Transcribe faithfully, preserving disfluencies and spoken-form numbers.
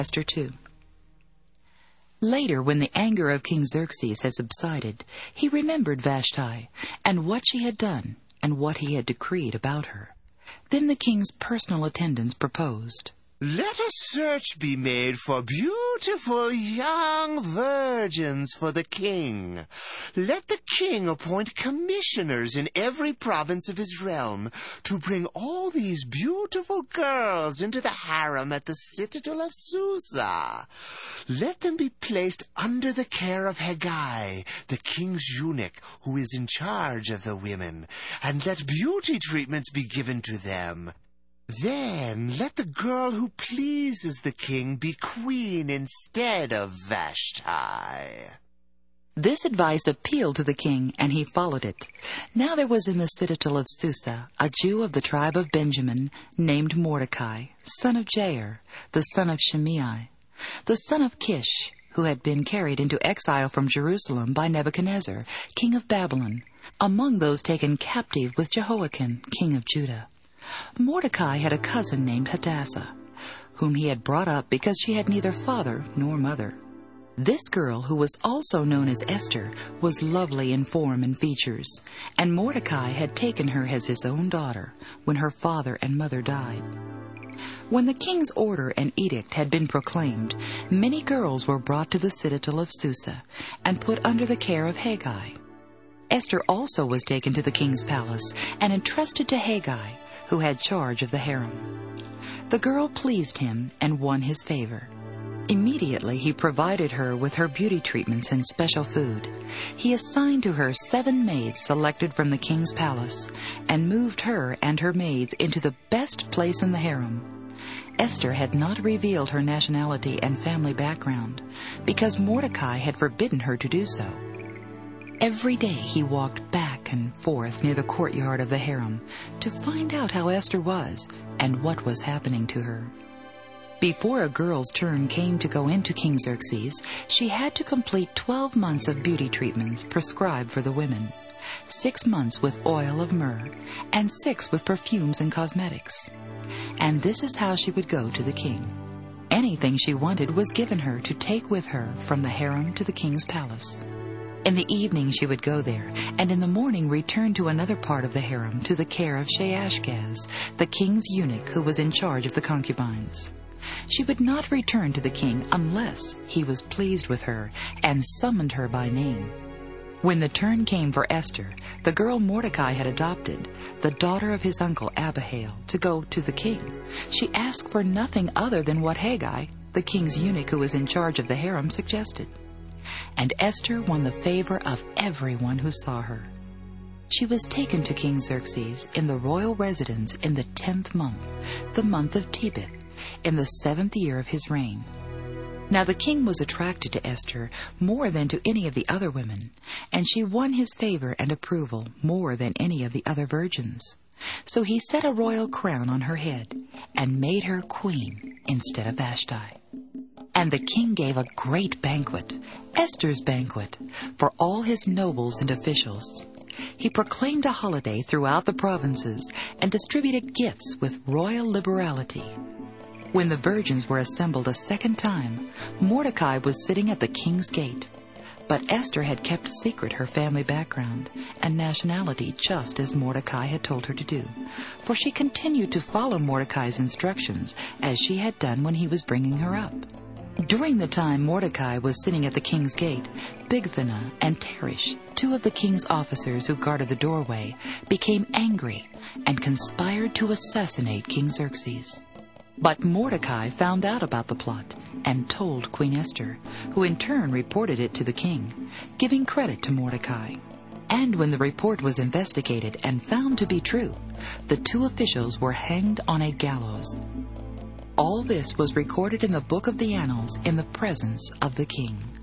Esther two. Later, when the anger of King Xerxes had subsided, he remembered Vashti, and what she had done, and what he had decreed about her. Then the king's personal attendants proposed, "Let a search be made for beautiful young virgins for the king. Let the king appoint commissioners in every province of his realm to bring all these beautiful girls into the harem at the citadel of Susa. Let them be placed under the care of Hegai, the king's eunuch, who is in charge of the women, and let beauty treatments be given to them. Then let the girl who pleases the king be queen instead of Vashti." This advice appealed to the king, and he followed it. Now there was in the citadel of Susa a Jew of the tribe of Benjamin named Mordecai, son of Jair, the son of Shimei, the son of Kish, who had been carried into exile from Jerusalem by Nebuchadnezzar, king of Babylon, among those taken captive with Jehoiakim, king of Judah. Mordecai had a cousin named Hadassah, whom he had brought up because she had neither father nor mother. This girl, who was also known as Esther, was lovely in form and features, and Mordecai had taken her as his own daughter when her father and mother died. When the king's order and edict had been proclaimed, many girls were brought to the citadel of Susa and put under the care of Hegai. Esther also was taken to the king's palace and entrusted to Hegai, who had charge of the harem. The girl pleased him and won his favor. Immediately he provided her with her beauty treatments and special food. He assigned to her seven maids selected from the king's palace, and moved her and her maids into the best place in the harem. Esther had not revealed her nationality and family background, because Mordecai had forbidden her to do so. Every day he walked back and forth near the courtyard of the harem to find out how Esther was and what was happening to her. Before a girl's turn came to go into King Xerxes, she had to complete twelve months of beauty treatments prescribed for the women, six months with oil of myrrh, and six with perfumes and cosmetics. And this is how she would go to the king. Anything she wanted was given her to take with her from the harem to the king's palace. In the evening she would go there, and in the morning return to another part of the harem to the care of Shaashgaz, the king's eunuch who was in charge of the concubines. She would not return to the king unless he was pleased with her and summoned her by name. When the turn came for Esther, the girl Mordecai had adopted, the daughter of his uncle Abihail, to go to the king, she asked for nothing other than what Hegai, the king's eunuch who was in charge of the harem, suggested. And Esther won the favor of everyone who saw her. She was taken to King Xerxes in the royal residence in the tenth month, the month of Tebeth, in the seventh year of his reign. Now the king was attracted to Esther more than to any of the other women, and she won his favor and approval more than any of the other virgins. So he set a royal crown on her head and made her queen instead of Vashti. And the king gave a great banquet, Esther's banquet, for all his nobles and officials. He proclaimed a holiday throughout the provinces and distributed gifts with royal liberality. When the virgins were assembled a second time, Mordecai was sitting at the king's gate. But Esther had kept secret her family background and nationality, just as Mordecai had told her to do, for she continued to follow Mordecai's instructions as she had done when he was bringing her up. During the time Mordecai was sitting at the king's gate, Bigthana and Teresh, two of the king's officers who guarded the doorway, became angry and conspired to assassinate King Xerxes. But Mordecai found out about the plot and told Queen Esther, who in turn reported it to the king, giving credit to Mordecai. And when the report was investigated and found to be true, the two officials were hanged on a gallows. All this was recorded in the book of the annals in the presence of the king.